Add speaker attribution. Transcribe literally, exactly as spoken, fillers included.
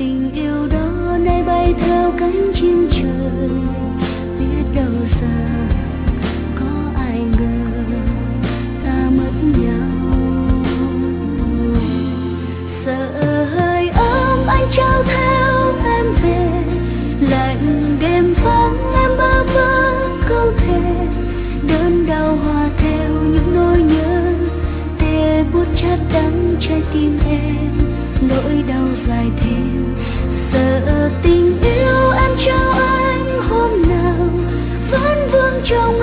Speaker 1: tình yêu đó nay bay theo cánh chim trời, biết đâu giờ có ai ngờ ta mất nhau. Sợ hơi ấm anh trao theo em về, lạnh đêm vắng em bơ vơ không thể, đớn đau hòa theo những nỗi nhớ, tê buốt chát đắng trái tim em, nỗi đau dài thêm. Sợ tình yêu em trao anh hôm nào vẫn vương trong